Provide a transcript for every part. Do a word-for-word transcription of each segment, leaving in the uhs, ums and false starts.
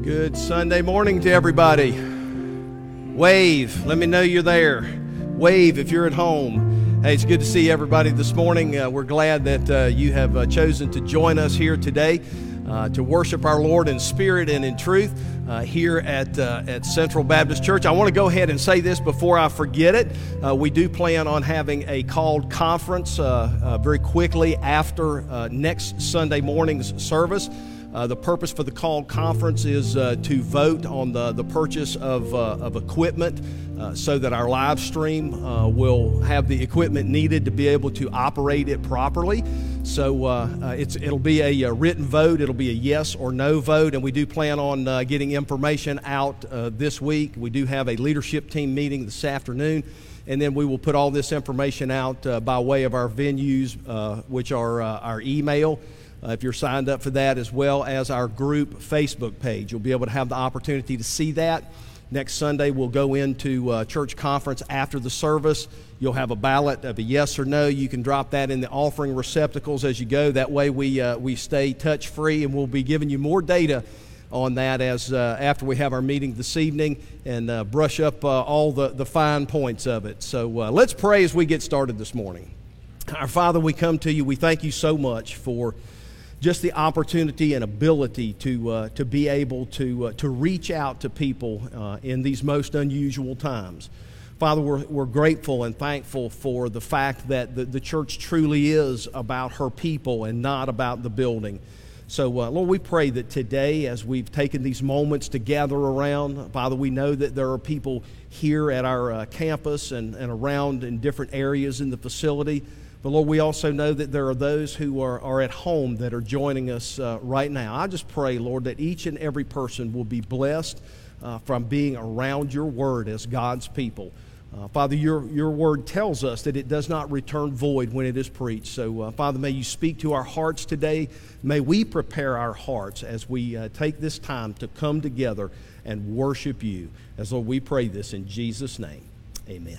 Good Sunday morning to everybody. Wave, let me know you're there. Wave if you're at home. Hey, it's good to see everybody this morning. Uh, we're glad that uh, you have uh, chosen to join us here today uh, to worship our Lord in spirit and in truth uh, here at uh, at Central Baptist Church. I want to go ahead and say this before I forget it. Uh, we do plan on having a called conference uh, uh, very quickly after uh, next Sunday morning's service. Uh, the purpose for the called conference is uh, to vote on the, the purchase of, uh, of equipment uh, so that our live stream uh, will have the equipment needed to be able to operate it properly. So uh, uh, it's, it'll be a, a written vote. It'll be a yes or no vote, and we do plan on uh, getting information out uh, this week. We do have a leadership team meeting this afternoon, and then we will put all this information out uh, by way of our venues, uh, which are uh, our email. Uh, if you're signed up for that, as well as our group Facebook page. You'll be able to have the opportunity to see that. Next Sunday, we'll go into uh, church conference after the service. You'll have a ballot of a yes or no. You can drop that in the offering receptacles as you go. That way we uh, we stay touch-free, and we'll be giving you more data on that as uh, after we have our meeting this evening and uh, brush up uh, all the, the fine points of it. So uh, let's pray as we get started this morning. Our Father, we come to you. We thank you so much for just the opportunity and ability to uh, to be able to uh, to reach out to people uh, in these most unusual times. Father, we're, we're grateful and thankful for the fact that the, the church truly is about her people and not about the building. So, uh, Lord, we pray that today, as we've taken these moments to gather around, Father, we know that there are people here at our uh, campus and, and around in different areas in the facility. But Lord, we also know that there are those who are, are at home that are joining us uh, right now. I just pray, Lord, that each and every person will be blessed uh, from being around your word as God's people. Uh, Father, your, your word tells us that it does not return void when it is preached. So, uh, Father, may you speak to our hearts today. May we prepare our hearts as we uh, take this time to come together and worship you. As Lord, we pray this in Jesus' name. Amen.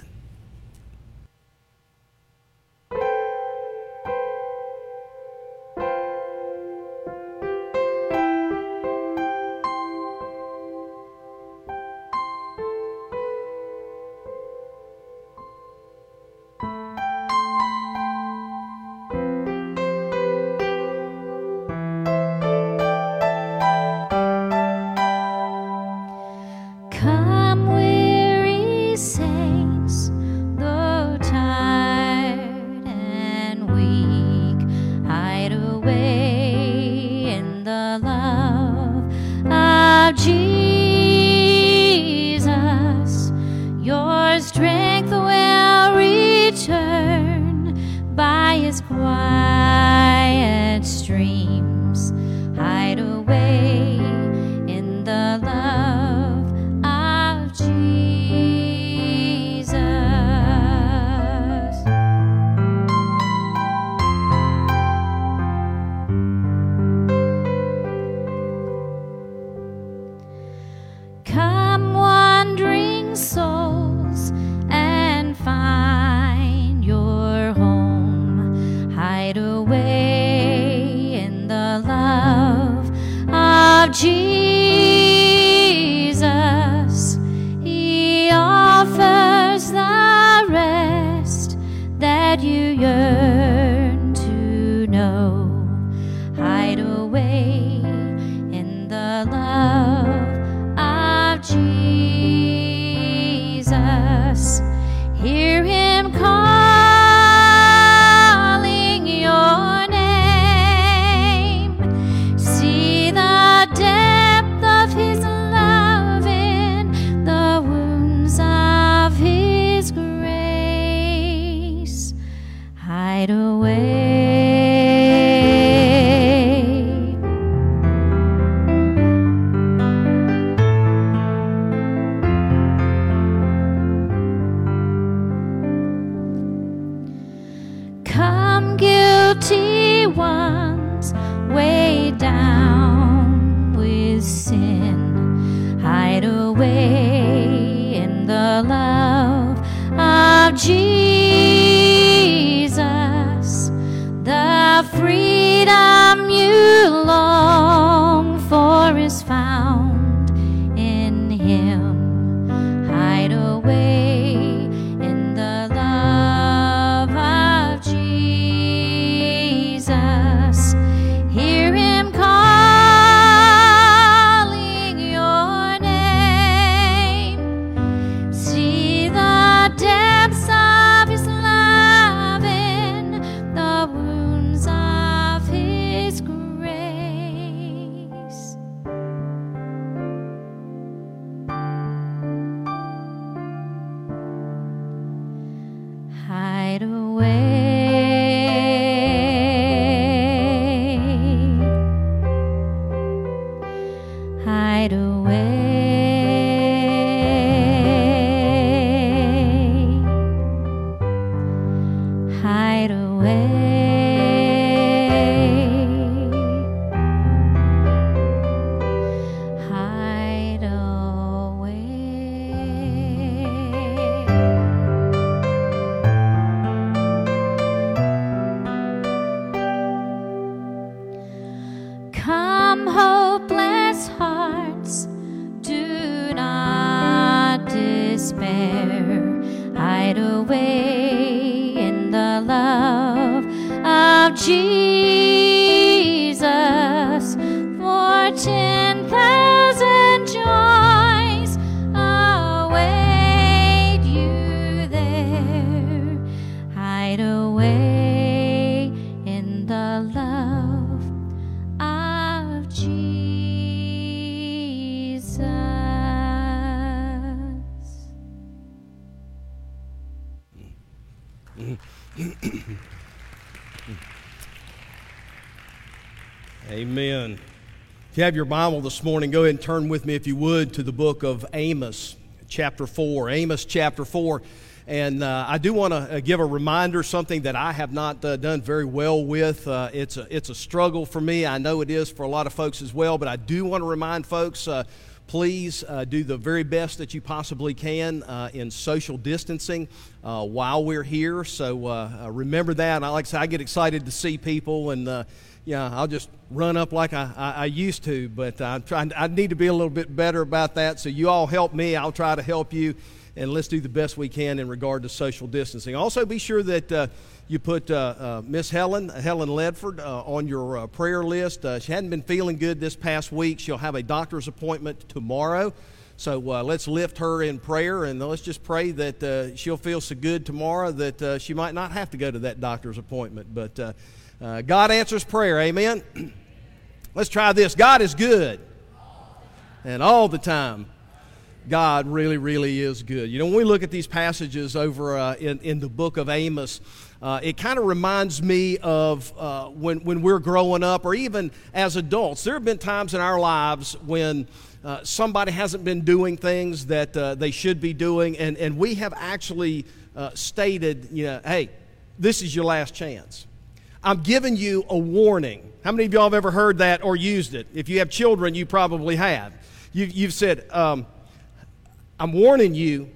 Jesus, the freedom you long for is found hide away. Hide away, hide away, hide away. Come, hopeless hearts, do not despair. Hide away in the love of Jesus, for ten thousand joys await you there. Hide away in the love of Jesus. Amen. If you have your Bible this morning, go ahead and turn with me, if you would, to the book of Amos, chapter four. Amos, chapter four. And uh, I do want to uh, give a reminder, something that I have not uh, done very well with. Uh, it's, a, it's a struggle for me. I know it is for a lot of folks as well, but I do want to remind folks, uh, please uh, do the very best that you possibly can uh, in social distancing uh, while we're here. So uh, uh, remember that. And I, like I said, I get excited to see people, and uh, yeah, I'll just run up like I, I, I used to. But I'm trying. I need to be a little bit better about that. So you all help me. I'll try to help you, and let's do the best we can in regard to social distancing. Also, be sure that uh, you put uh, uh, Miss Helen, Helen Ledford, uh, on your uh, prayer list. Uh, she hadn't been feeling good this past week. She'll have a doctor's appointment tomorrow. So uh, let's lift her in prayer, and let's just pray that uh, she'll feel so good tomorrow that uh, she might not have to go to that doctor's appointment. But uh, uh, God answers prayer, amen? Let's try this. God is good, and all the time. God really, really is good. You know, when we look at these passages over uh, in, in the book of Amos, uh, it kind of reminds me of uh, when, when we're growing up, or even as adults. There have been times in our lives when uh, somebody hasn't been doing things that uh, they should be doing, and, and we have actually uh, stated, you know, hey, this is your last chance. I'm giving you a warning. How many of y'all have ever heard that or used it? If you have children, you probably have. You, you've said, um, I'm warning you.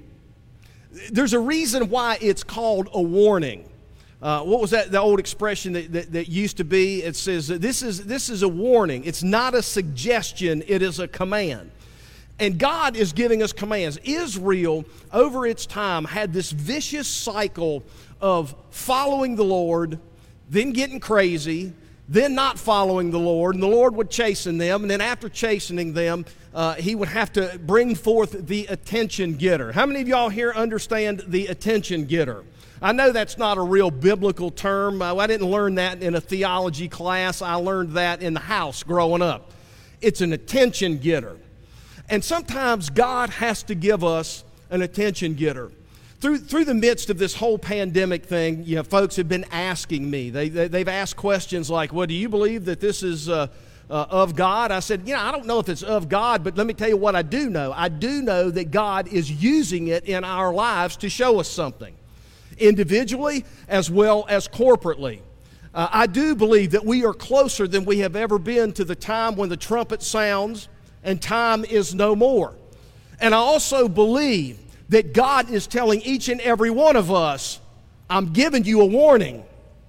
There's a reason why it's called a warning. Uh, what was that, the old expression that, that, that used to be? It says, this is, this is a warning. It's not a suggestion, it is a command. And God is giving us commands. Israel, over its time, had this vicious cycle of following the Lord, then getting crazy, then not following the Lord, and the Lord would chasten them, and then after chastening them, uh, he would have to bring forth the attention getter. How many of y'all here understand the attention getter? I know that's not a real biblical term. Uh, I didn't learn that in a theology class. I learned that in the house growing up. It's an attention getter. And sometimes God has to give us an attention getter. Through, through the midst of this whole pandemic thing, you know, folks have been asking me. They, they, they've asked questions like, well, do you believe that this is uh, uh, of God? I said, you know, I don't know if it's of God, but let me tell you what I do know. I do know that God is using it in our lives to show us something, individually as well as corporately. Uh, I do believe that we are closer than we have ever been to the time when the trumpet sounds and time is no more. And I also believe that God is telling each and every one of us, I'm giving you a warning.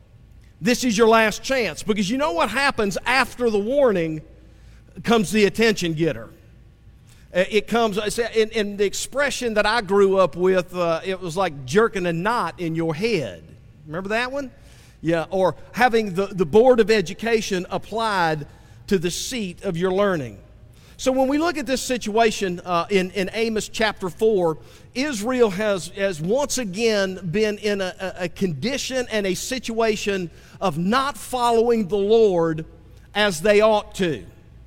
This is your last chance. Because you know what happens after the warning comes the attention getter. It comes, in, in the expression that I grew up with, uh, it was like jerking a knot in your head. Remember that one? Yeah, or having the, the Board of Education applied to the seat of your learning. So when we look at this situation uh, in, in Amos chapter four, Israel has, has once again been in a, a condition and a situation of not following the Lord as they ought to.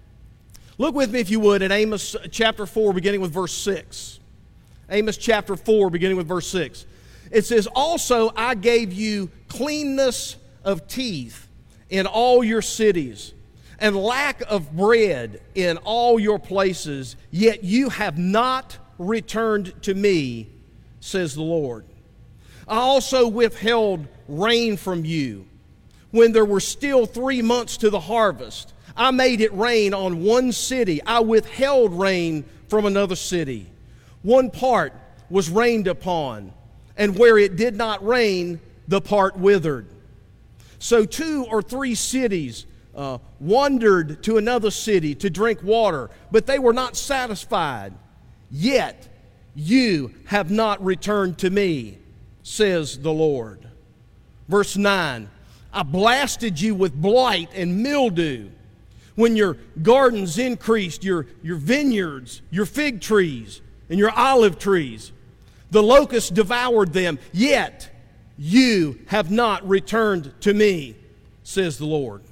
Look with me, if you would, at Amos chapter four, beginning with verse six. Amos chapter four, beginning with verse six. It says, also I gave you cleanness of teeth in all your cities, and lack of bread in all your places, yet you have not returned to me, says the Lord. I also withheld rain from you when there were still three months to the harvest. I made it rain on one city. I withheld rain from another city. One part was rained upon, and where it did not rain, the part withered. So two or three cities uh, wandered to another city to drink water, but they were not satisfied. Yet you have not returned to me, says the Lord. Verse nine, I blasted you with blight and mildew when your gardens increased, your, your vineyards, your fig trees, and your olive trees. The locusts devoured them, yet you have not returned to me, says the Lord.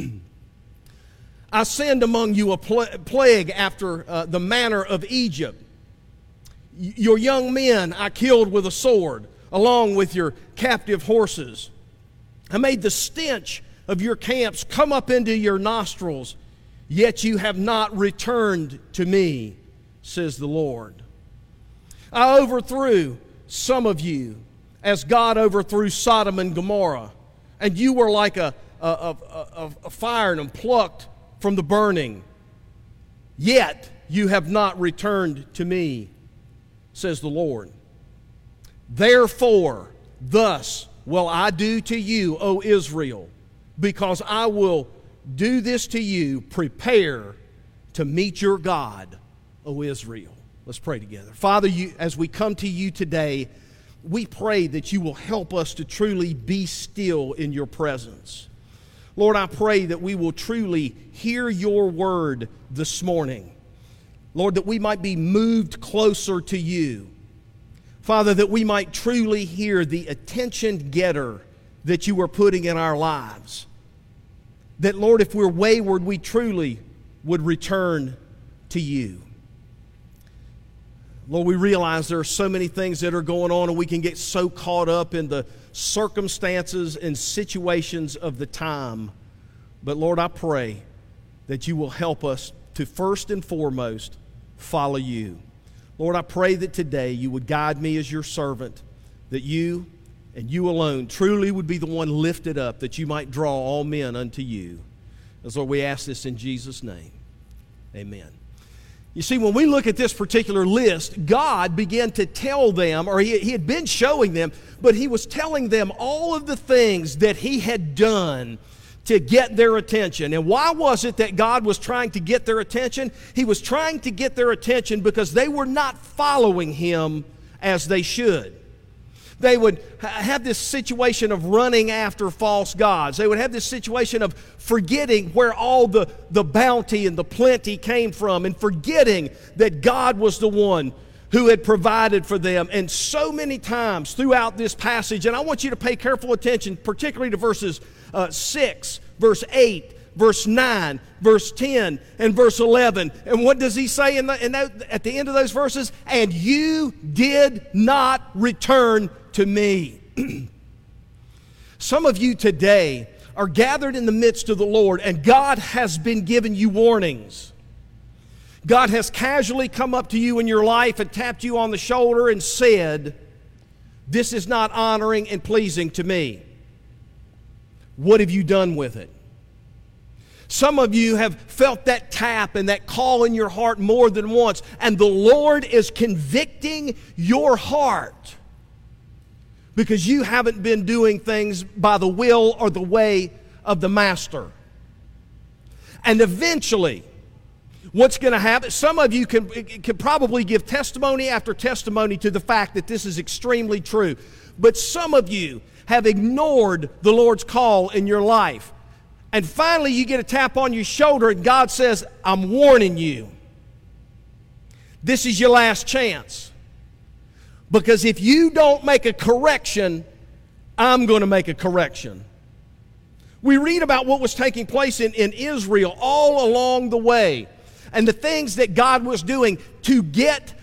I send among you a pl- plague after uh, the manner of Egypt. Y- your young men I killed with a sword, along with your captive horses. I made the stench of your camps come up into your nostrils, yet you have not returned to me, says the Lord. I overthrew some of you as God overthrew Sodom and Gomorrah, and you were like a, a, a, a, a fire and plucked from the burning. Yet you have not returned to me, says the Lord. Therefore, thus will I do to you, O Israel, because I will do this to you. Prepare to meet your God, O Israel. Let's pray together. Father, you, as we come to you today, we pray that you will help us to truly be still in your presence. Lord, I pray that we will truly hear your word this morning. Lord, that we might be moved closer to you. Father, that we might truly hear the attention getter that you are putting in our lives. That, Lord, if we're wayward, we truly would return to you. Lord, we realize there are so many things that are going on, and we can get so caught up in the circumstances and situations of the time. But Lord, I pray that you will help us to first and foremost follow you. Lord, I pray that today you would guide me as your servant, that you and you alone truly would be the one lifted up, that you might draw all men unto you. As Lord, we ask this in Jesus' name. Amen. You see, when we look at this particular list, God began to tell them, or he, he had been showing them, but he was telling them all of the things that he had done to get their attention. And why was it that God was trying to get their attention? He was trying to get their attention because they were not following him as they should. They would have this situation of running after false gods. They would have this situation of forgetting where all the, the bounty and the plenty came from, and forgetting that God was the one who had provided for them. And so many times throughout this passage, and I want you to pay careful attention, particularly to verses uh, six, verse eight, verse nine, verse ten, and verse eleven. And what does he say in the, in that, at the end of those verses? And you did not return to me. Some of you today are gathered in the midst of the Lord, and God has been giving you warnings. God has casually come up to you in your life and tapped you on the shoulder and said, this is not honoring and pleasing to me. What have you done with it? Some of you have felt that tap and that call in your heart more than once, and the Lord is convicting your heart because you haven't been doing things by the will or the way of the Master. And eventually, what's going to happen, some of you can, can probably give testimony after testimony to the fact that this is extremely true. But some of you have ignored the Lord's call in your life. And finally you get a tap on your shoulder and God says, I'm warning you. This is your last chance. Because if you don't make a correction, I'm going to make a correction. We read about what was taking place in, in Israel all along the way, and the things that God was doing to get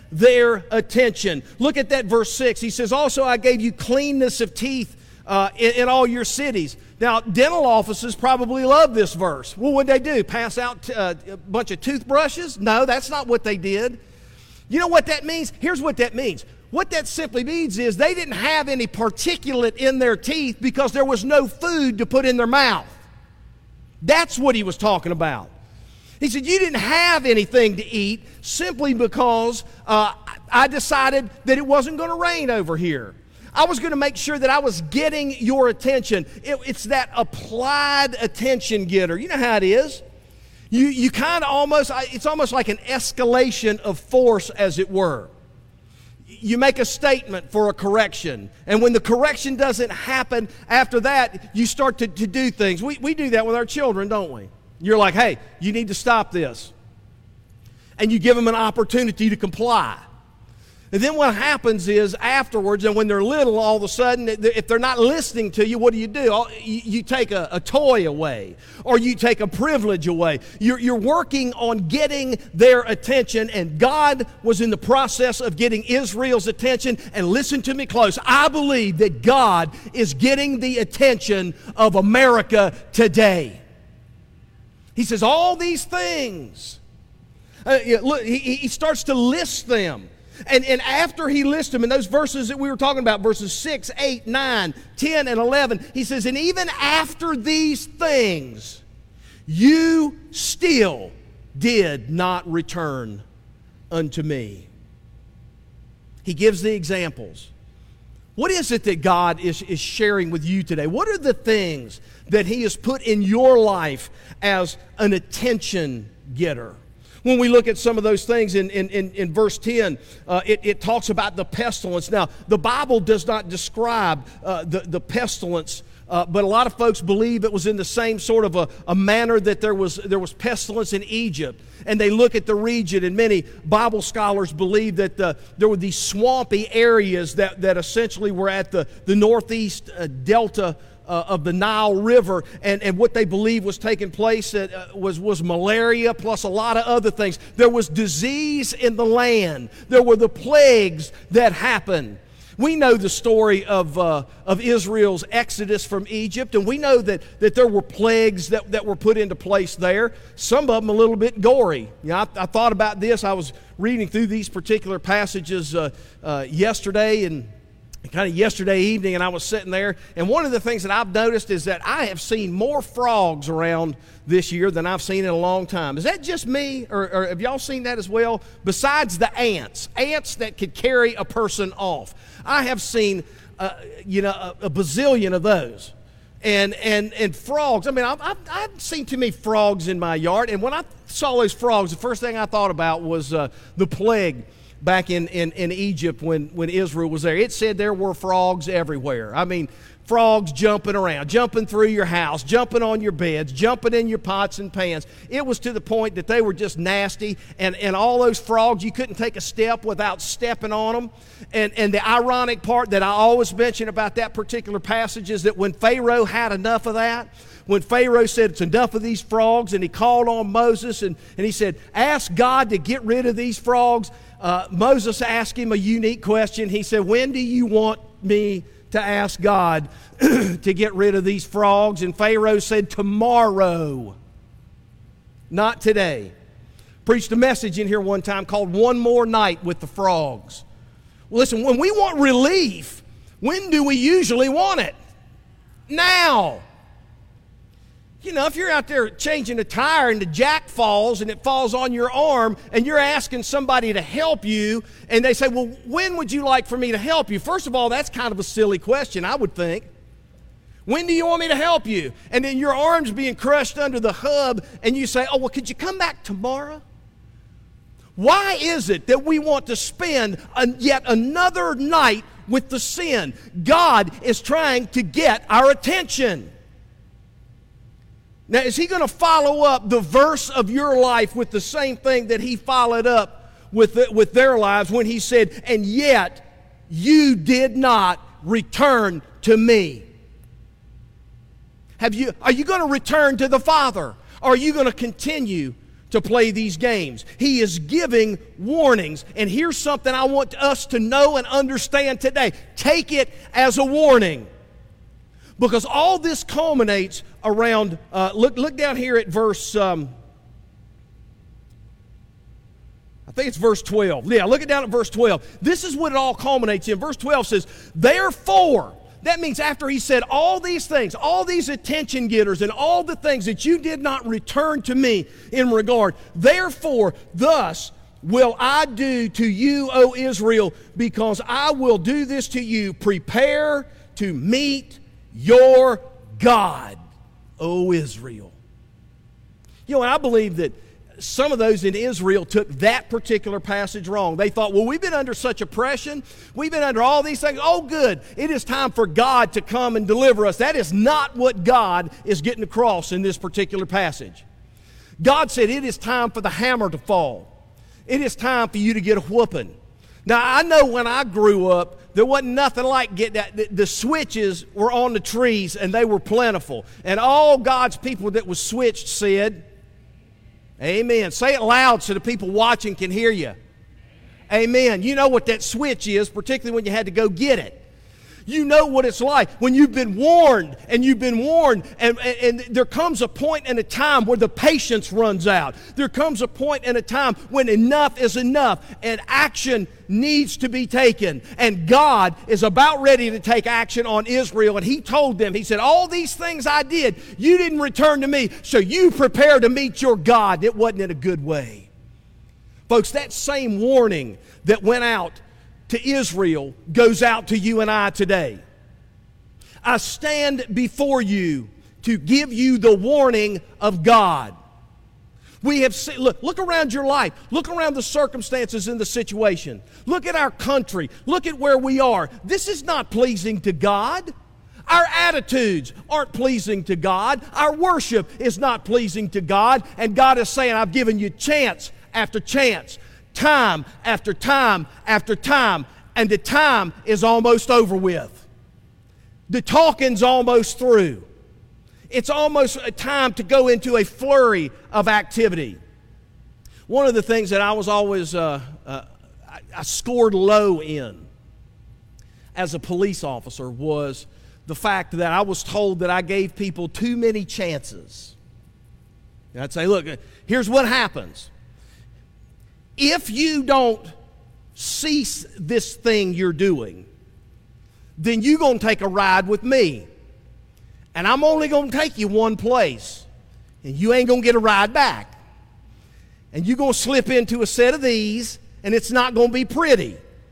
their attention. Look at that verse six. He says, also I gave you cleanness of teeth uh, in, in all your cities. Now, dental offices probably love this verse. Well, what did they do? Pass out uh, a bunch of toothbrushes? No, that's not what they did. You know what that means? Here's what that means. What that simply means is they didn't have any particulate in their teeth because there was no food to put in their mouth. That's what he was talking about. He said, you didn't have anything to eat simply because uh, I decided that it wasn't going to rain over here. I was going to make sure that I was getting your attention. It, it's that applied attention getter. You know how it is. You, you kind of almost, it's almost like an escalation of force, as it were. You make a statement for a correction, and when the correction doesn't happen after that, you start to, to do things. We, we do that with our children, don't we? You're like, hey, you need to stop this. And you give them an opportunity to comply. And then what happens is afterwards, and when they're little, all of a sudden, if they're not listening to you, what do you do? You take a, a toy away, or you take a privilege away. You're, you're working on getting their attention, and God was in the process of getting Israel's attention. And listen to me close. I believe that God is getting the attention of America today. He says all these things. Uh, look, he, he starts to list them. And, and after he lists them in those verses that we were talking about, verses six, eight, nine, ten, and eleven, he says, and even after these things, you still did not return unto me. He gives the examples. What is it that God is, is sharing with you today? What are the things that he has put in your life as an attention getter? When we look at some of those things in, in, in, in verse ten, uh, it, it talks about the pestilence. Now, the Bible does not describe uh, the, the pestilence, uh, but a lot of folks believe it was in the same sort of a, a manner that there was, there was pestilence in Egypt. And they look at the region, and many Bible scholars believe that the, there were these swampy areas that, that essentially were at the, the northeast uh, delta Uh, of the Nile River, and, and what they believe was taking place uh, was, was malaria plus a lot of other things. There was disease in the land. There were the plagues that happened. We know the story of, uh, of Israel's exodus from Egypt, and we know that, that there were plagues that, that were put into place there, some of them a little bit gory. You know, I, I thought about this. I was reading through these particular passages uh, uh, yesterday, and kind of yesterday evening, and I was sitting there, and one of the things that I've noticed is that I have seen more frogs around this year than I've seen in a long time. Is that just me, or, or have y'all seen that as well? Besides the ants, ants that could carry a person off. I have seen, uh, you know, a, a bazillion of those. And and and frogs. I mean, I've, I've, I've seen too many frogs in my yard, and when I saw those frogs, the first thing I thought about was uh, the plague back in, in, in Egypt when, when Israel was there. It said there were frogs everywhere. I mean, frogs jumping around, jumping through your house, jumping on your beds, jumping in your pots and pans. It was to the point that they were just nasty, and, and all those frogs, you couldn't take a step without stepping on them. And, and the ironic part that I always mention about that particular passage is that when Pharaoh had enough of that, when Pharaoh said, it's enough of these frogs, and he called on Moses, and, and he said, ask God to get rid of these frogs, Uh, Moses asked him a unique question. He said, when do you want me to ask God to get rid of these frogs? And Pharaoh said, tomorrow, not today. Preached a message in here one time called One More Night with the Frogs. Well, listen, when we want relief, when do we usually want it? Now. You know, if you're out there changing a tire and the jack falls and it falls on your arm and you're asking somebody to help you and they say, well, when would you like for me to help you? First of all, that's kind of a silly question, I would think. When do you want me to help you? And then your arm's being crushed under the hub and you say, oh, well, could you come back tomorrow? Why is it that we want to spend a, yet another night with the sin? God is trying to get our attention. Now, is he going to follow up the verse of your life with the same thing that he followed up with, the, with their lives when he said, and yet you did not return to me? Have you, are you going to return to the Father? Or are you going to continue to play these games. He is giving warnings. And here's something I want us to know and understand today. Take it as a warning. Because all this culminates around, uh, look, look down here at verse, um, I think it's verse twelve. Yeah, look it down at verse twelve. This is what it all culminates in. Verse twelve says, therefore, that means after he said all these things, all these attention getters and all the things that you did not return to me in regard, therefore, thus will I do to you, O Israel, because I will do this to you. Prepare to meet your God, O Israel. You know, and I believe that some of those in Israel took that particular passage wrong. They thought, well, we've been under such oppression. We've been under all these things. Oh, good. It is time for God to come and deliver us. That is not what God is getting across in this particular passage. God said it is time for the hammer to fall. It is time for you to get a whooping. Now, I know when I grew up, there wasn't nothing like get that. The, the switches were on the trees, and they were plentiful. And all God's people that was switched said, amen. Say it loud so the people watching can hear you. Amen. You know what that switch is, particularly when you had to go get it. You know what it's like when you've been warned and you've been warned and, and, and there comes a point in a time where the patience runs out. There comes a point in a time when enough is enough and action needs to be taken. And God is about ready to take action on Israel. And He told them, He said, all these things I did, you didn't return to me, so you prepare to meet your God. It wasn't in a good way. Folks, that same warning that went out to Israel goes out to you and I today. I stand before you to give you the warning of God. We have seen, look, look around your life. Look around the circumstances in the situation. Look at our country. Look at where we are. This is not pleasing to God. Our attitudes aren't pleasing to God. Our worship is not pleasing to God. And God is saying, I've given you chance after chance, time after time after time, and the time is almost over with. The talking's almost through. It's almost a time to go into a flurry of activity. One of the things that I was always, uh, uh, I, I scored low in as a police officer was the fact that I was told that I gave people too many chances. And I'd say, look, here's what happens. If you don't cease this thing you're doing, then you're going to take a ride with me. And I'm only going to take you one place. And you ain't going to get a ride back. And you're going to slip into a set of these, and it's not going to be pretty.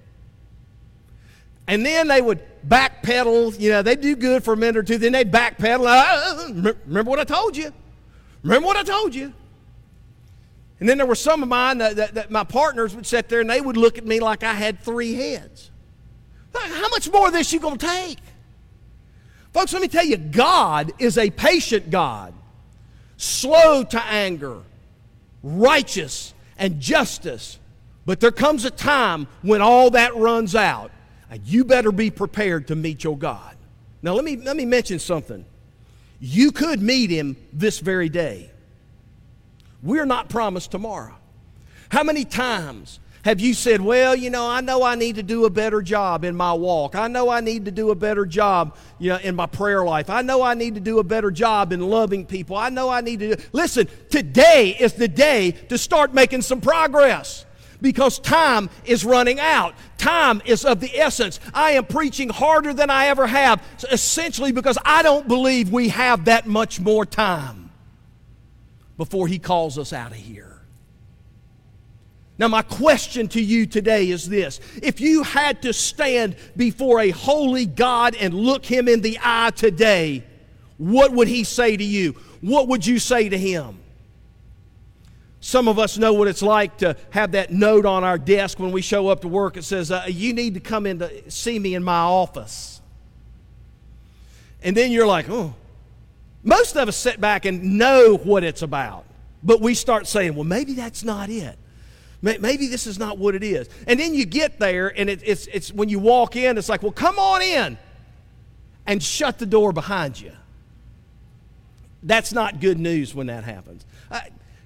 And then they would backpedal. You know, they'd do good for a minute or two. Then they'd backpedal. Uh, remember what I told you? Remember what I told you? And then there were some of mine that, that, that my partners would sit there and they would look at me like I had three heads. How much more of this you going to take? Folks, let me tell you, God is a patient God, slow to anger, righteous and justice. But there comes a time when all that runs out, and you better be prepared to meet your God. Now let me, let me mention something. You could meet Him this very day. We're not promised tomorrow. How many times have you said, well, you know, I know I need to do a better job in my walk. I know I need to do a better job, you know, in my prayer life. I know I need to do a better job in loving people. I know I need to do... Listen, today is the day to start making some progress because time is running out. Time is of the essence. I am preaching harder than I ever have, essentially because I don't believe we have that much more time before He calls us out of here. Now, my question to you today is this. If you had to stand before a holy God and look Him in the eye today, what would He say to you? What would you say to Him? Some of us know what it's like to have that note on our desk when we show up to work. It says, uh, you need to come in to see me in my office. And then you're like, oh. Most of us sit back and know what it's about, but we start saying, well, maybe that's not it. Maybe this is not what it is. And then you get there, and it, it's, it's when you walk in, it's like, well, come on in, and shut the door behind you. That's not good news when that happens. Uh,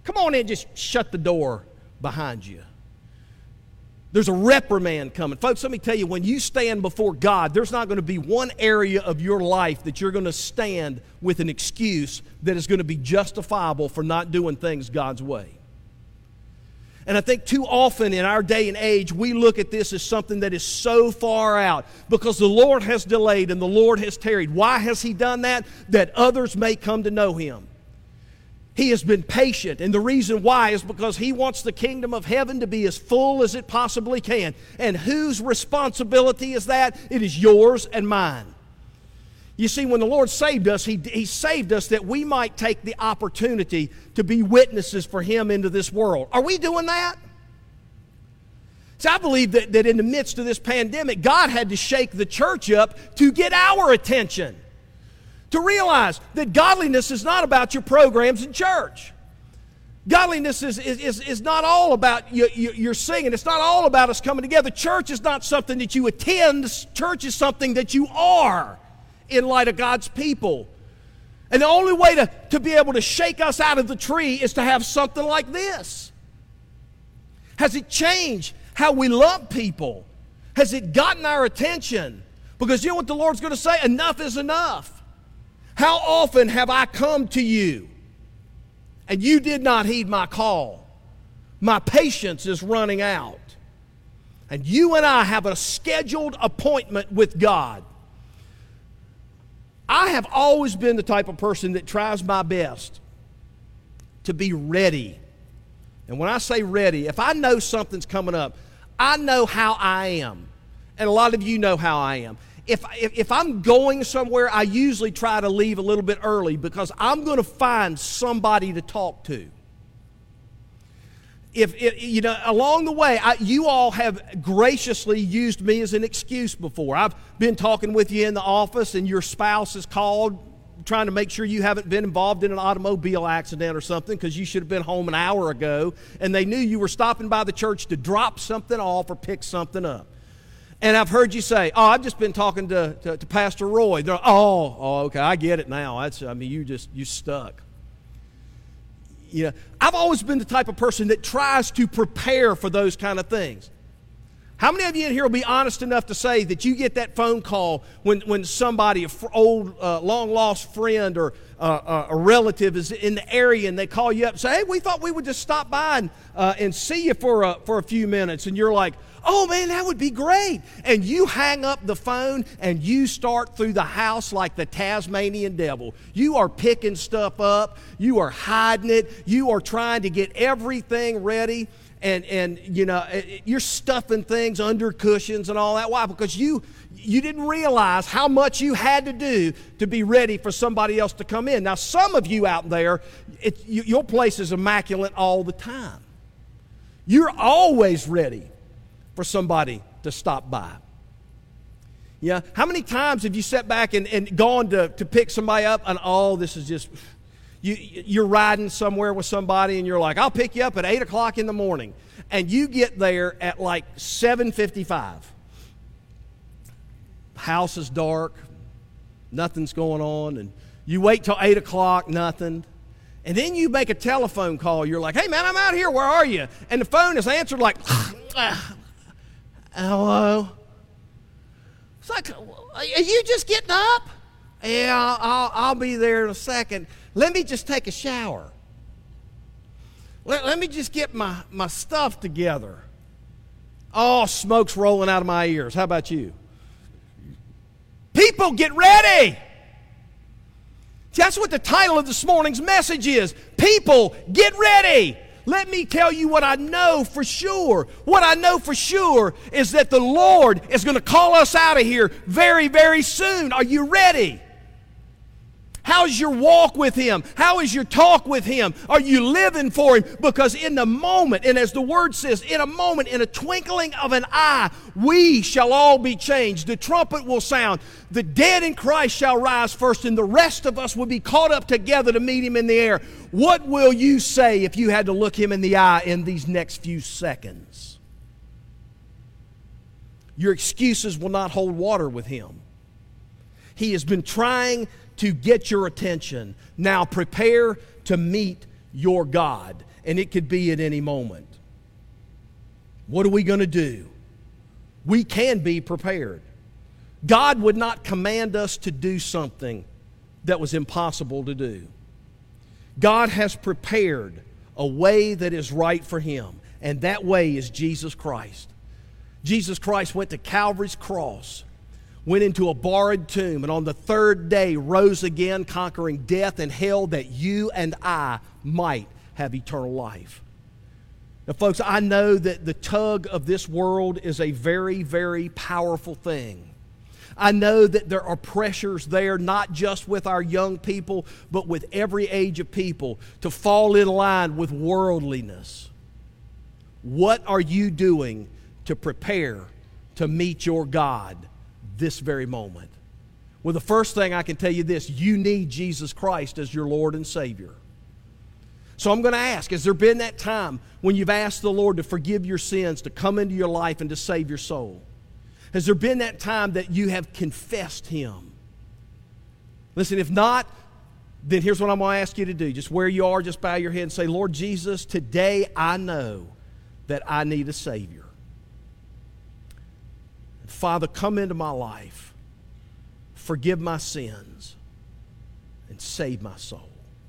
Come on in, just shut the door behind you. There's a reprimand coming. Folks, let me tell you, when you stand before God, there's not going to be one area of your life that you're going to stand with an excuse that is going to be justifiable for not doing things God's way. And I think too often in our day and age, we look at this as something that is so far out because the Lord has delayed and the Lord has tarried. Why has He done that? That others may come to know Him. He has been patient, and the reason why is because He wants the kingdom of heaven to be as full as it possibly can. And whose responsibility is that? It is yours and mine. You see, when the Lord saved us, He, he saved us that we might take the opportunity to be witnesses for Him into this world. Are we doing that? See, I believe that, that in the midst of this pandemic, God had to shake the church up to get our attention. To realize that godliness is not about your programs in church. Godliness is, is, is not all about you, you, your singing. It's not all about us coming together. Church is not something that you attend. Church is something that you are in light of God's people. And the only way to, to be able to shake us out of the tree is to have something like this. Has it changed how we love people? Has it gotten our attention? Because you know what the Lord's going to say? Enough is enough. How often have I come to you and you did not heed my call? My patience is running out. And you and I have a scheduled appointment with God. I have always been the type of person that tries my best to be ready. And when I say ready, if I know something's coming up, I know how I am. And a lot of you know how I am. If, if, if I'm going somewhere, I usually try to leave a little bit early because I'm going to find somebody to talk to. If, if you know, along the way, I, you all have graciously used me as an excuse before. I've been talking with you in the office and your spouse has called trying to make sure you haven't been involved in an automobile accident or something because you should have been home an hour ago and they knew you were stopping by the church to drop something off or pick something up. And I've heard you say, oh, I've just been talking to, to, to Pastor Roy. They're, oh, oh, okay, I get it now. That's, I mean, you just, you stuck. You know, I've always been the type of person that tries to prepare for those kind of things. How many of you in here will be honest enough to say that you get that phone call when, when somebody, an old, uh, long-lost friend or uh, uh, a relative is in the area and they call you up and say, hey, we thought we would just stop by and, uh, and see you for a, for a few minutes. And you're like, oh, man, that would be great. And you hang up the phone and you start through the house like the Tasmanian devil. You are picking stuff up. You are hiding it. You are trying to get everything ready. And, and you know, you're stuffing things under cushions and all that. Why? Because you, you didn't realize how much you had to do to be ready for somebody else to come in. Now, some of you out there, it, you, your place is immaculate all the time. You're always ready for somebody to stop by. Yeah, how many times have you sat back and, and gone to, to pick somebody up and, oh, this is just... You, you're riding somewhere with somebody and you're like, I'll pick you up at eight o'clock in the morning. And you get there at like seven fifty-five. House is dark. Nothing's going on. And you wait till eight o'clock, nothing. And then you make a telephone call. You're like, hey, man, I'm out here. Where are you? And the phone is answered like, hello? It's like, are you just getting up? Yeah, I'll, I'll be there in a second. Let me just take a shower. Let, let me just get my, my stuff together. Oh, smoke's rolling out of my ears. How about you? People, get ready. See, that's what the title of this morning's message is. People, get ready. Let me tell you what I know for sure. What I know for sure is that the Lord is going to call us out of here very, very soon. Are you ready? How's your walk with Him? How is your talk with Him? Are you living for Him? Because in the moment, and as the Word says, in a moment, in a twinkling of an eye, we shall all be changed. The trumpet will sound. The dead in Christ shall rise first, and the rest of us will be caught up together to meet Him in the air. What will you say if you had to look Him in the eye in these next few seconds? Your excuses will not hold water with Him. He has been trying to get your attention. Now prepare to meet your God. and it could be at any moment. What are we going to do? We can be prepared. God would not command us to do something that was impossible to do. God has prepared a way that is right for Him, and that way is Jesus Christ. Jesus Christ went to Calvary's cross, went into a borrowed tomb, and on the third day rose again, conquering death and hell, that you and I might have eternal life. Now, folks, I know that the tug of this world is a very, very powerful thing. I know that there are pressures there, not just with our young people, but with every age of people, to fall in line with worldliness. What are you doing to prepare to meet your God this very moment? Well, the first thing I can tell you this: you need Jesus Christ as your Lord and Savior. So I'm going to ask, has there been that time when you've asked the Lord to forgive your sins, to come into your life and to save your soul? Has there been that time that you have confessed Him? Listen, if not, then here's what I'm going to ask you to do. Just where you are, just bow your head and say, Lord Jesus, today I know that I need a Savior. Father, come into my life, forgive my sins, and save my soul.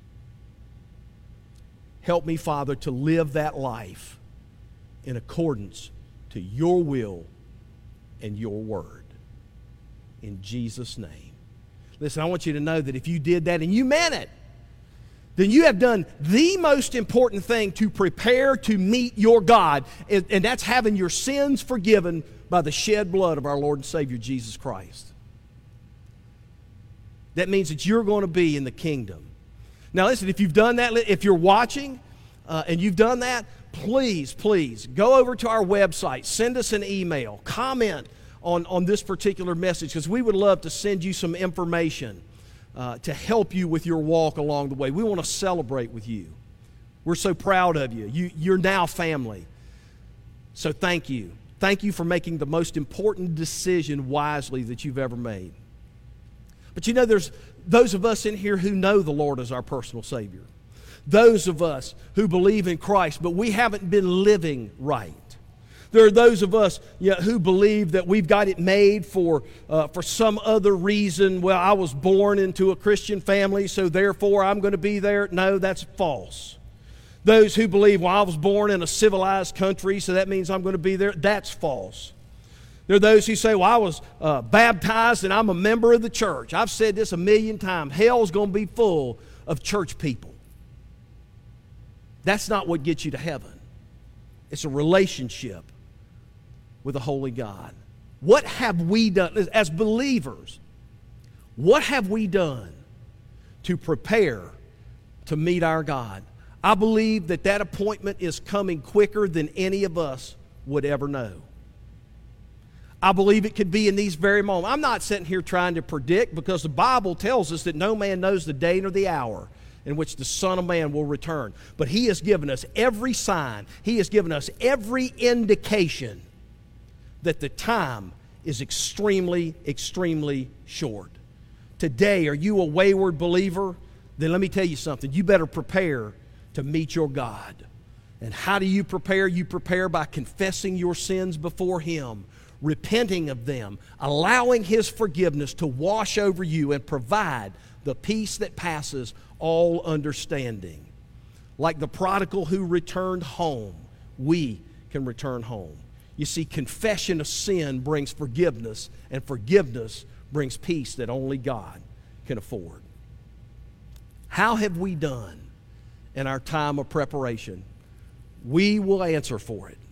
Help me, Father, to live that life in accordance to your will and your word. In Jesus' name. Listen, I want you to know that if you did that and you meant it, then you have done the most important thing to prepare to meet your God, and, and that's having your sins forgiven by the shed blood of our Lord and Savior, Jesus Christ. That means that you're going to be in the kingdom. Now listen, if you've done that, if you're watching uh, and you've done that, please, please go over to our website, send us an email, comment on, on this particular message, because we would love to send you some information uh, to help you with your walk along the way. We want to celebrate with you. We're so proud of you. you. You're now family. So thank you. Thank you for making the most important decision wisely that you've ever made. But you know, there's those of us in here who know the Lord as our personal Savior. Those of us who believe in Christ, but we haven't been living right. There are those of us you know, who believe that we've got it made for, uh, for some other reason. Well, I was born into a Christian family, so therefore I'm going to be there. No, that's false. Those who believe, well, I was born in a civilized country, so that means I'm going to be there. That's false. There are those who say, well, I was uh, baptized and I'm a member of the church. I've said this a million times. Hell's going to be full of church people. That's not what gets you to heaven. It's a relationship with a holy God. What have we done as believers? What have we done to prepare to meet our God? I believe that that appointment is coming quicker than any of us would ever know. I believe it could be in these very moments. I'm not sitting here trying to predict, because the Bible tells us that no man knows the day nor the hour in which the Son of Man will return. But He has given us every sign. He has given us every indication that the time is extremely, extremely short. Today, are you a wayward believer? Then let me tell you something. You better prepare to meet your God. And how do you prepare? You prepare by confessing your sins before Him, repenting of them, allowing His forgiveness to wash over you and provide the peace that passes all understanding. Like the prodigal who returned home, we can return home. You see, confession of sin brings forgiveness, and forgiveness brings peace that only God can afford. How have we done in our time of preparation? We will answer for it.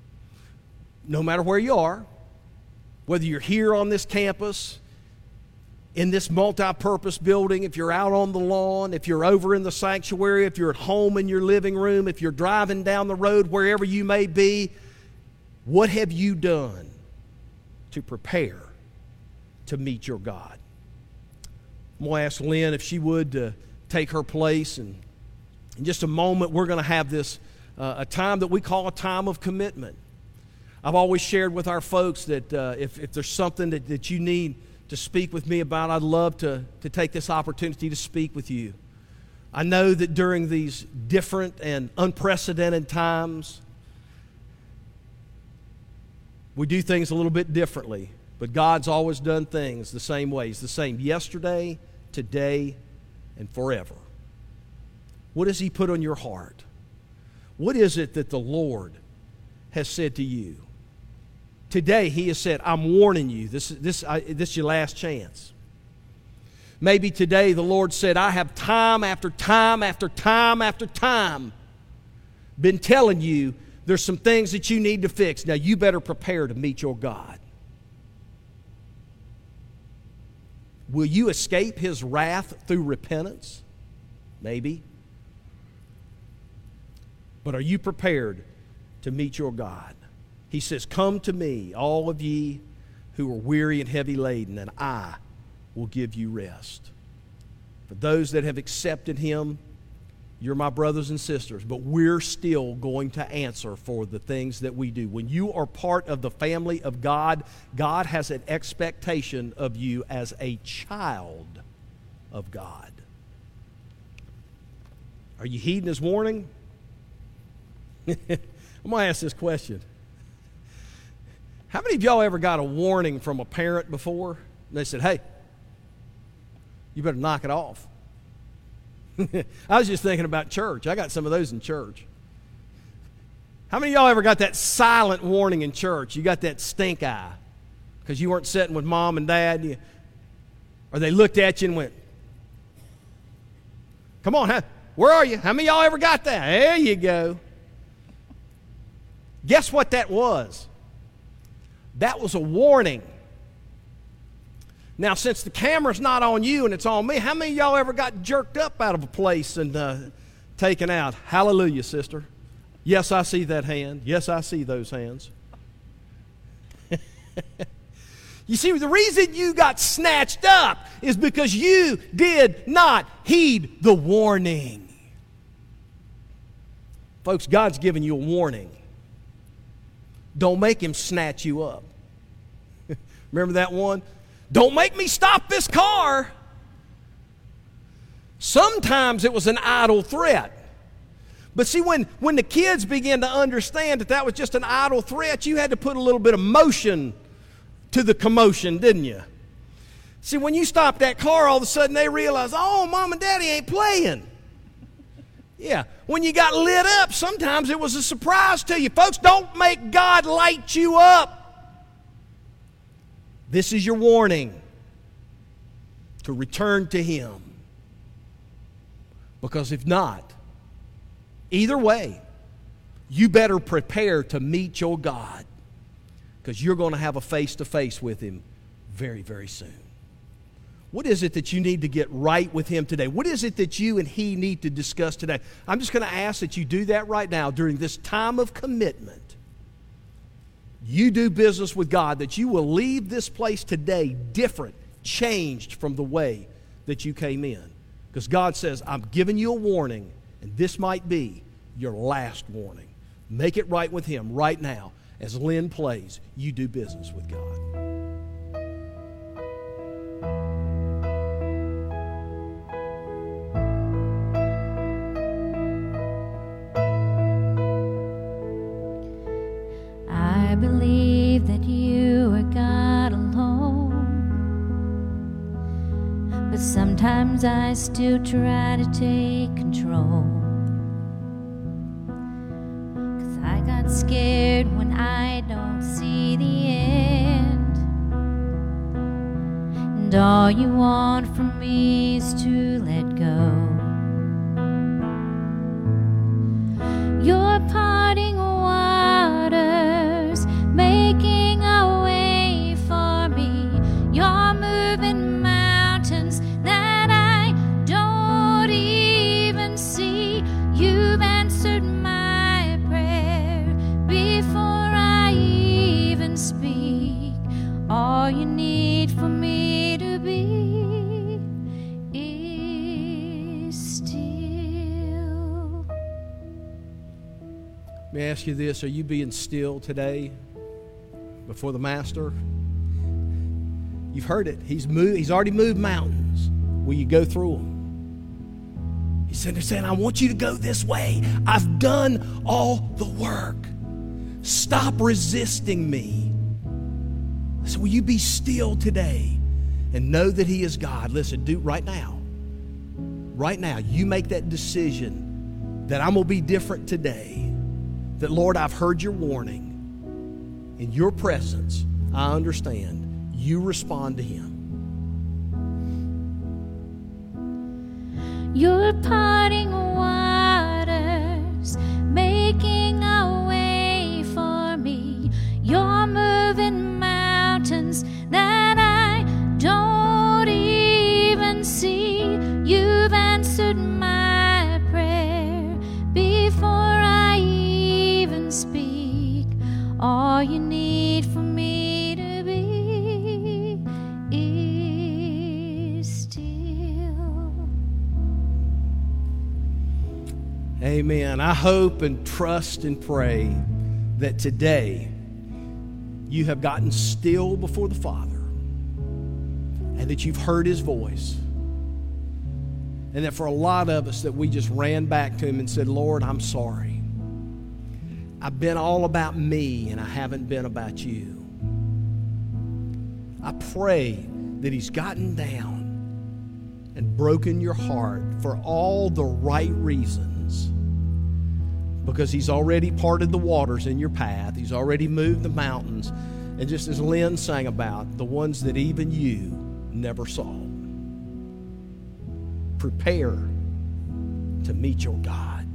No matter where you are, whether you're here on this campus, in this multi-purpose building, if you're out on the lawn, if you're over in the sanctuary, if you're at home in your living room, if you're driving down the road, wherever you may be, what have you done to prepare to meet your God? I'm going to ask Lynn if she would uh, take her place, and in just a moment we're going to have this uh, a time that we call a time of commitment. I've always shared with our folks that uh, if, if there's something that, that you need to speak with me about, I'd love to, to take this opportunity to speak with you. I know that during these different and unprecedented times, we do things a little bit differently, but God's always done things the same way. He's the same yesterday, today, and forever. What has He put on your heart? What is it that the Lord has said to you? Today, He has said, I'm warning you. This, this, I, this is your last chance. Maybe today the Lord said, I have time after time after time after time been telling you there's some things that you need to fix. Now you better prepare to meet your God. Will you escape His wrath through repentance? Maybe. But are you prepared to meet your God? He says, come to me, all of ye who are weary and heavy laden, and I will give you rest. For those that have accepted Him, you're my brothers and sisters, but we're still going to answer for the things that we do. When you are part of the family of God, God has an expectation of you as a child of God. Are you heeding His warning? I'm going to ask this question. How many of y'all ever got a warning from a parent before? And they said, hey, you better knock it off. I was just thinking about church. I got some of those in church. How many of y'all ever got that silent warning in church? You got that stink eye because you weren't sitting with mom and dad, you, or they looked at you and went, come on, huh? Where are you? How many of y'all ever got that? There you go. Guess what that was? That was a warning. Now, since the camera's not on you and it's on me, how many of y'all ever got jerked up out of a place and uh, taken out? Hallelujah, sister. Yes, I see that hand. Yes, I see those hands. You see, the reason you got snatched up is because you did not heed the warning. Folks, God's giving you a warning. Don't make Him snatch you up. Remember that one? Don't make me stop this car. Sometimes it was an idle threat. But see, when, when the kids began to understand that that was just an idle threat, you had to put a little bit of motion to the commotion, didn't you? See, when you stopped that car, all of a sudden they realized, oh, Mom and Daddy ain't playing. Yeah, when you got lit up, sometimes it was a surprise to you. Folks, don't make God light you up. This is your warning to return to Him. Because if not, either way, you better prepare to meet your God, because you're going to have a face-to-face with Him very, very soon. What is it that you need to get right with Him today? What is it that you and He need to discuss today? I'm just going to ask that you do that right now during this time of commitment. You do business with God, that you will leave this place today different, changed from the way that you came in. Because God says, I'm giving you a warning, and this might be your last warning. Make it right with Him right now. As Lynn plays, you do business with God. I believe that you are God alone, but sometimes I still try to take control. 'Cause I got scared when I don't see the end, and all you want from me is to let go. You're parting waters, making a way for me. You're moving mountains that I don't even see. You've answered my prayer before I even speak. All you need for me to be is still. Let me ask you this. Are you being still today before the Master? You've heard it. He's moved, He's already moved mountains. Will you go through them? He He's sitting there saying, I want you to go this way. I've done all the work. Stop resisting me. So will you be still today and know that He is God? Listen, do right now. Right now, you make that decision that I'm going to be different today. That, Lord, I've heard your warning. In your presence, I understand. You respond to Him. You're parting waters, making a way for me. You're moving mountains that I don't even see. You've answered my prayer before I even speak. All you need for me to be is still. Amen. I hope and trust and pray that today you have gotten still before the Father and that you've heard His voice. And that for a lot of us that we just ran back to Him and said, Lord, I'm sorry. I've been all about me and I haven't been about you. I pray that He's gotten down and broken your heart for all the right reasons, because He's already parted the waters in your path. He's already moved the mountains. And just as Lynn sang about, the ones that even you never saw. Prepare to meet your God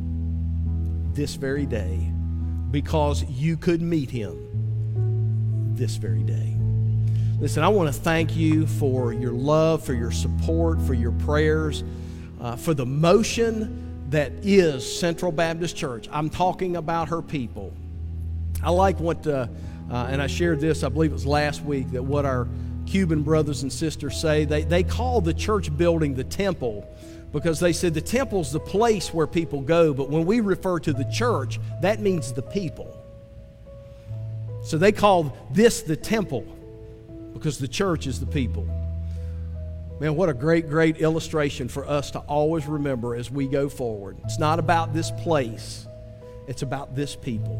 this very day, because you could meet Him this very day. Listen, I want to thank you for your love, for your support, for your prayers, uh, for the motion that is Central Baptist Church. I'm talking about her people. I like what, uh, uh, and I shared this, I believe it was last week, that what our Cuban brothers and sisters say, they, they call the church building the temple, because they said the temple's the place where people go, but when we refer to the church, that means the people. So they call this the temple, because the church is the people. Man, what a great, great illustration for us to always remember as we go forward. It's not about this place. It's about this people.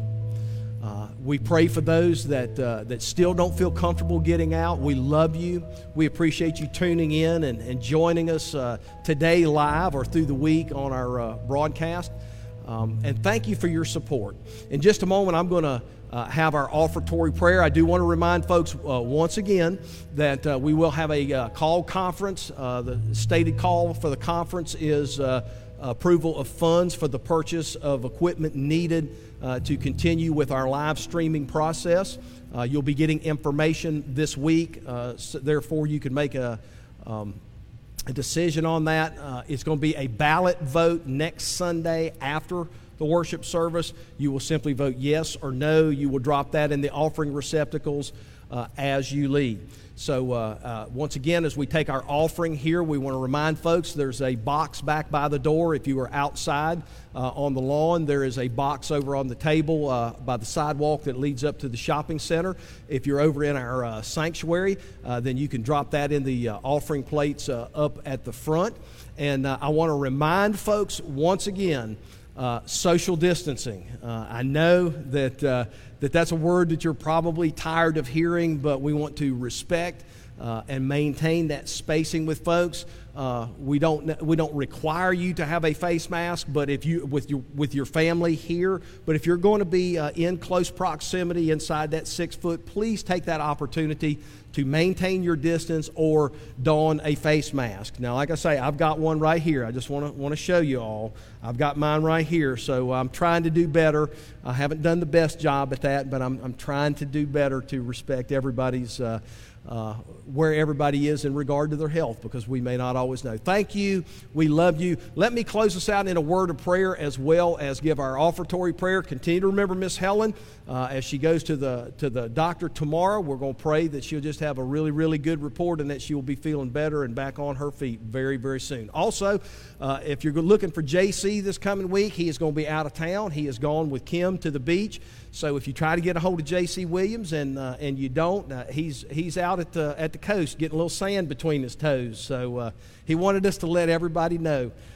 Uh, we pray for those that uh, that still don't feel comfortable getting out. We love you. We appreciate you tuning in and, and joining us uh, today live or through the week on our uh, broadcast. Um, and thank you for your support. In just a moment, I'm going to Uh, have our offertory prayer. I do want to remind folks uh, once again that uh, we will have a uh, call conference. Uh, the stated call for the conference is uh, approval of funds for the purchase of equipment needed uh, to continue with our live streaming process. Uh, you'll be getting information this week, uh, so therefore you can make a, um, a decision on that. Uh, it's going to be a ballot vote next Sunday after the worship service. You will simply vote yes or no. You will drop that in the offering receptacles uh, as you leave. So uh, uh, once again, as we take our offering here, we want to remind folks there's a box back by the door. If you are outside uh, on the lawn, there is a box over on the table uh, by the sidewalk that leads up to the shopping center. If you're over in our uh, sanctuary, uh, then you can drop that in the uh, offering plates uh, up at the front. And uh, I want to remind folks once again, Uh, social distancing. Uh, I know that uh, that that's a word that you're probably tired of hearing, but we want to respect uh, and maintain that spacing with folks. Uh, we don't we don't require you to have a face mask, but if you with your with your family here, but if you're going to be uh, in close proximity inside that six foot, please take that opportunity to maintain your distance or don a face mask. Now, like I say, I've got one right here. I just want to want to show you all. I've got mine right here, so I'm trying to do better. I haven't done the best job at that, but I'm I'm trying to do better to respect everybody's uh, uh, where everybody is in regard to their health, because we may not always know. Thank you. We love you. Let me close us out in a word of prayer as well as give our offertory prayer. Continue to remember Miss Helen uh, as she goes to the to the doctor tomorrow. We're going to pray that she'll just have a really, really good report and that she will be feeling better and back on her feet very, very soon. Also, uh, if you're looking for J C this coming week, he is going to be out of town. He is gone with Kim to the beach. So if you try to get a hold of J C Williams and uh, and you don't, uh, he's he's out at the at the coast getting a little sand between his toes. So uh, he wanted us to let everybody know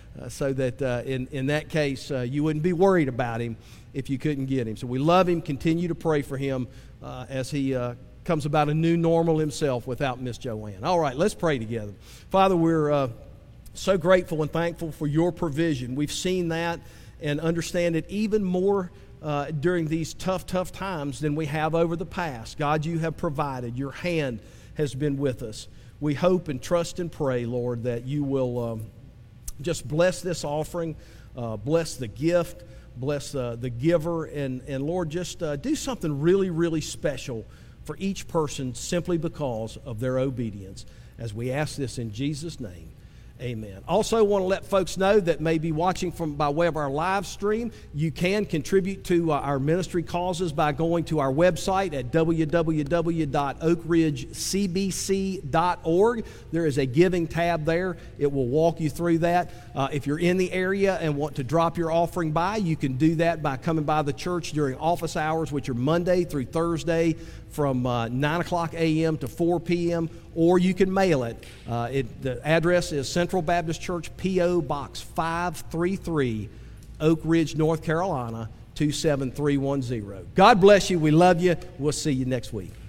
uh, so that uh, in, in that case uh, you wouldn't be worried about him if you couldn't get him. So we love him. Continue to pray for him uh, as he uh, comes about a new normal himself without Miss Joanne. All right, let's pray together. Father, we're uh, so grateful and thankful for your provision. We've seen that and understand it even more uh, during these tough, tough times than we have over the past. God, you have provided. Your hand has been with us. We hope and trust and pray, Lord, that you will um, just bless this offering, uh, bless the gift, bless uh, the giver, and, and Lord, just uh, do something really, really special for each person simply because of their obedience. As we ask this in Jesus' name, amen. Also want to let folks know that may be watching from by way of our live stream, you can contribute to uh, our ministry causes by going to our website at w w w dot oak ridge c b c dot org. There is a giving tab there. It will walk you through that. Uh, if you're in the area and want to drop your offering by, you can do that by coming by the church during office hours, which are Monday through Thursday from uh, nine o'clock a m to four p m, or you can mail it. Uh, it. The address is Central Baptist Church, P O Box five three three, Oak Ridge, North Carolina, two seven three one zero. God bless you. We love you. We'll see you next week.